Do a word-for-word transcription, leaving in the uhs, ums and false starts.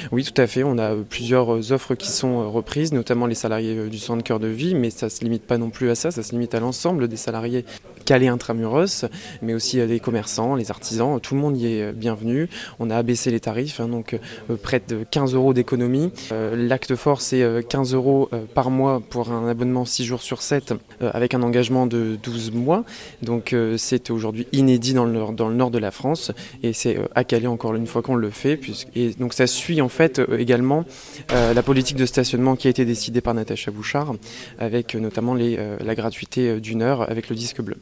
Oui, tout à fait. On a plusieurs offres qui sont reprises, notamment les salariés du centre Cœur de Vie, mais ça ne se limite pas non plus à ça, ça se limite à l'ensemble des salariés calés intramuros, mais aussi les commerçants, les artisans, tout le monde y est bienvenu. On a abaissé les tarifs, hein, donc euh, près de quinze euros d'économie. Euh, l'acte fort, c'est quinze euros par mois pour un abonnement six jours sur sept, euh, avec un engagement de douze mois. Donc euh, c'est aujourd'hui inédit dans le, dans le nord de la France, et c'est euh, à Calais encore une fois qu'on le fait. Puisque, et donc ça suit en fait euh, également euh, la politique de stationnement qui a été décidée par Natacha Bouchard, avec euh, notamment les, euh, la gratuité d'une heure avec le disque bleu.